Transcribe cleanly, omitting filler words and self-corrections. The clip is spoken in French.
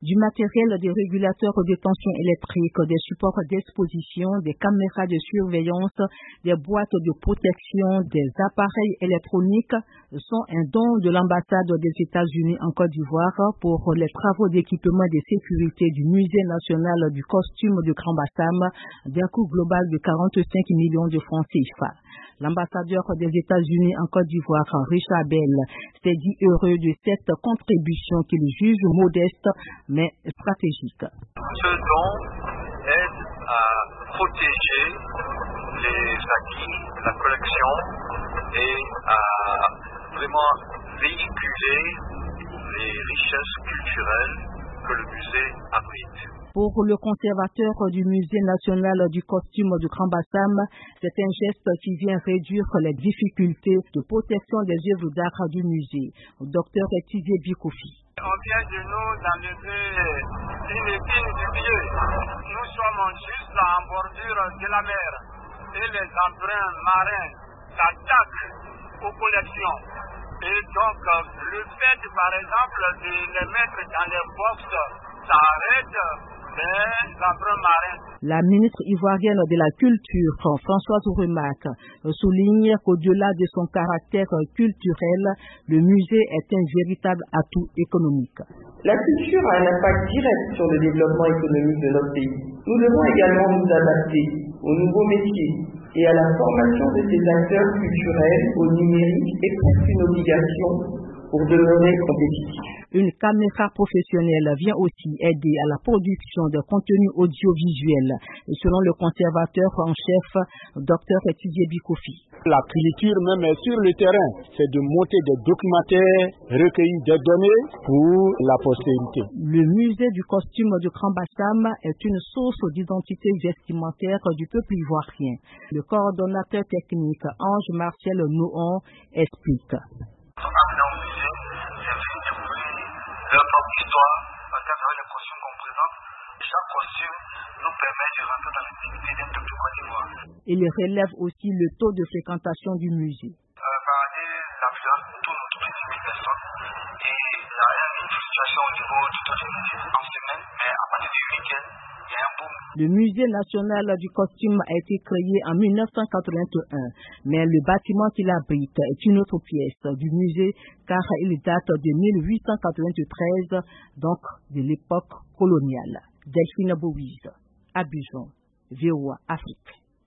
du matériel, des régulateurs de tension électrique, des supports d'exposition, des caméras de surveillance, des boîtes de protection, des appareils électroniques sont un don de l'ambassade des États-Unis en Côte d'Ivoire pour les travaux d'équipement de sécurité du Musée national du costume de Grand Bassam d'un coût global de 45 millions de francs CFA. L'ambassadeur des États-Unis en Côte d'Ivoire, Richard Bell, s'est dit heureux de cette contribution qu'il juge modeste mais stratégique. Ce don aide à protéger les acquis de la collection et à vraiment véhiculer les richesses culturelles que le musée abrite. Pour le conservateur du Musée national du costume du Grand Bassam, c'est un geste qui vient réduire les difficultés de protection des œuvres d'art du musée. Dr Etidié Bikofi. On vient de nous enlever une épine du pied. Nous sommes juste en bordure de la mer et les emprunts marins s'attaquent aux collections. Et donc, le fait, par exemple, de les mettre dans les boxes, ça arrête les emprunts marins. La ministre ivoirienne de la Culture, Françoise Ouremac, souligne qu'au-delà de son caractère culturel, le musée est un véritable atout économique. La culture a un impact direct sur le développement économique de notre pays. Nous devons également nous adapter aux nouveaux métiers et à la formation de ces acteurs culturels au numérique est presque une obligation pour demeurer compétitifs. Une caméra professionnelle vient aussi aider à la production de contenus audiovisuels, selon le conservateur en chef, Dr Etidié Bikofi. La culture même est sur le terrain, c'est de monter des documentaires, recueillir des données pour la postérité. Le musée du costume du Grand Bassam est une source d'identité vestimentaire du peuple ivoirien. Le coordonnateur technique Ange Martial Nohon explique. Notre histoire, en termes de costumes qu'on présente, chaque costume nous permet de rentrer dans l'intimité d'un peuple de Côte d'Ivoire. Il relève aussi le taux de fréquentation du musée. Par l'affluence tourne autour de 10 000 personnes et il y a une fluctuation au niveau du taux de visite en semaine, mais à partir du week-end, il y a un boom. Le musée national du costume a été créé en 1981, mais le bâtiment qu'il abrite est une autre pièce du musée car il date de 1893, donc de l'époque coloniale. Delphine Bouise, Abidjan, VOA Afrique.